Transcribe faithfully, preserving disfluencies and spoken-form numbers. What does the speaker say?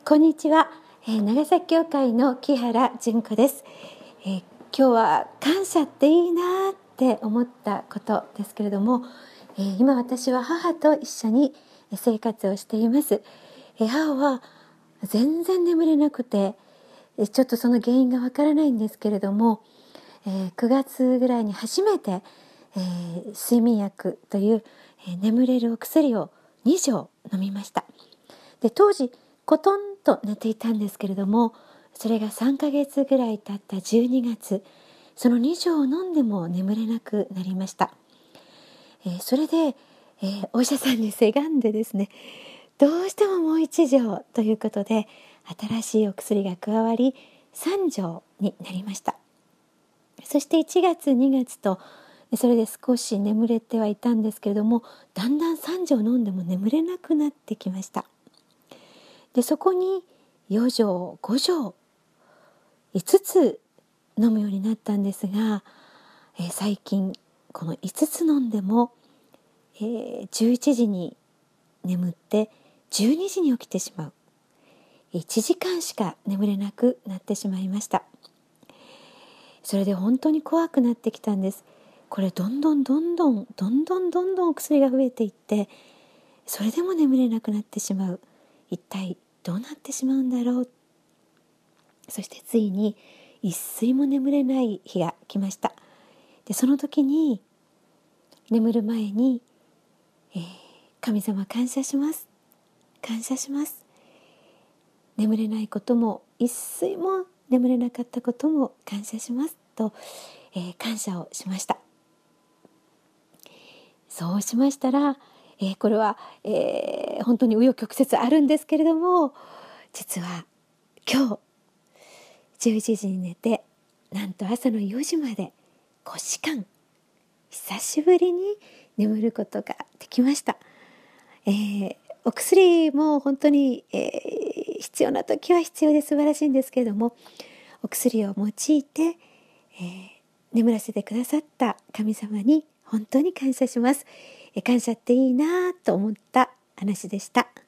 こんにちは、えー、長崎教会の木原純子です、えー、今日は感謝っていいなって思ったことですけれども、えー、今私は母と一緒に生活をしています、えー、母は全然眠れなくてちょっとその原因がわからないんですけれども、えー、くがつぐらいに初めて、えー、睡眠薬という、えー、眠れるお薬をに錠飲みました。で当時コトンと寝ていたんですけれども、それがさんかげつぐらい経ったじゅうにがつ、そのに錠を飲んでも眠れなくなりました。えー、それで、えー、お医者さんにせがんでですね、どうしてももういち錠ということで新しいお薬が加わりさん錠になりました。そしていちがつにがつとそれで少し眠れてはいたんですけれども、だんだんさん錠飲んでも眠れなくなってきました。でそこによ錠ご錠いつつ飲むようになったんですが、えー、最近このいつつ飲んでも、えー、じゅういちじに眠ってじゅうにじに起きてしまう、いちじかんしか眠れなくなってしまいました。それで本当に怖くなってきたんです。これどんどんどんどんどんどんどんどんお薬が増えていって、それでも眠れなくなってしまう。一体どうなってしまうんだろう。そしてついに一睡も眠れない日が来ました。でその時に眠る前に、えー、神様感謝します感謝します、眠れないことも一睡も眠れなかったことも感謝しますと、えー、感謝をしました。そうしましたら、えー、これは、えー、本当に紆余曲折あるんですけれども、実は今日じゅういちじに寝て、なんと朝のよじまでごじかん久しぶりに眠ることができました。えー、お薬も本当に、えー、必要な時は必要で素晴らしいんですけれども、お薬を用いて、えー、眠らせてくださった神様に本当に感謝します。えー、感謝っていいなと思った話でした。